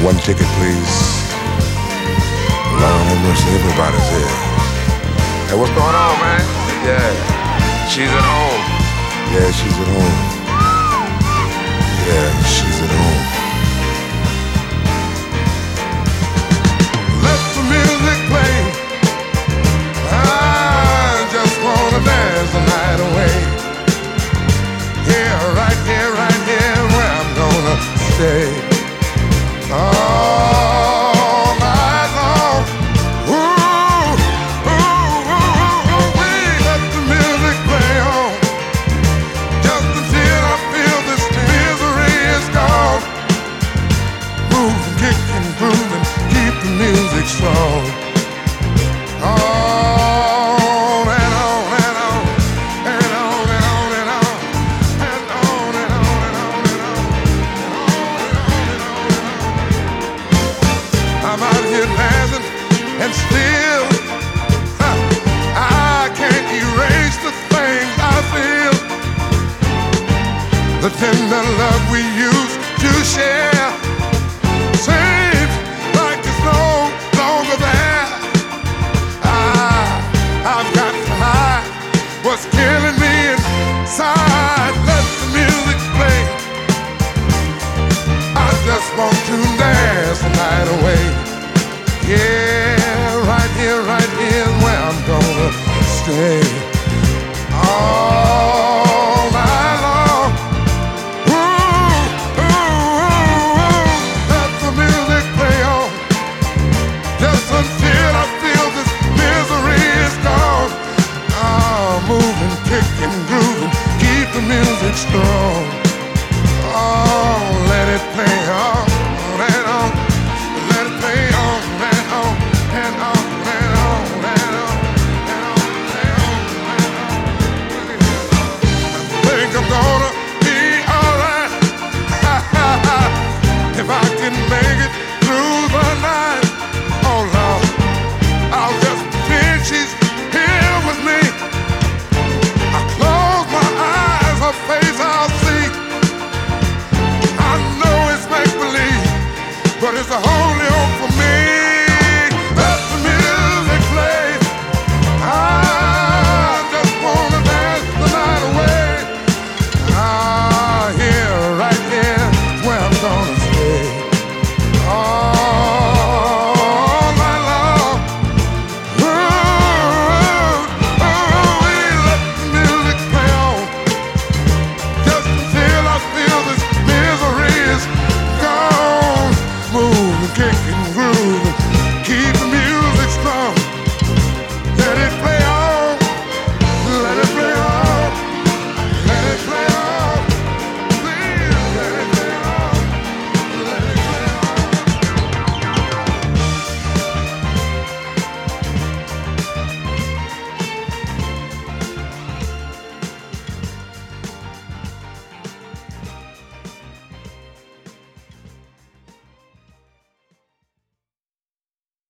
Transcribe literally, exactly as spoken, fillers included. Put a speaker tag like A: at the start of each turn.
A: One ticket, please. Lord have mercy, everybody's here. Hey, what's going on, man? Yeah, she's at home. Yeah, she's at home. Yeah, she's at home. Let the music play. I just wanna dance the night away. Here, right here, right here, where I'm gonna stay. All night long. Ooh, ooh, ooh, ooh, ooh, we let the music play on. Just until I feel this misery is gone. Moving, kicking, grooving, keep the music strong. On and on and on, and on and on and on, and on and on and on and on, and on and on and on. I'm out here dancing and still huh, I can't erase the things I feel. The tender love we used to share seems like it's no longer there. I, I've got to hide what's killing me inside. Let the music play. I just want to dance the night away. Yeah, right here, right here is where I'm gonna stay. All night long. Ooh, ooh, ooh, ooh. Let the music play on. Just until I feel this misery is gone. Oh, moving, kicking, grooving, keep the music strong. Oh, let it play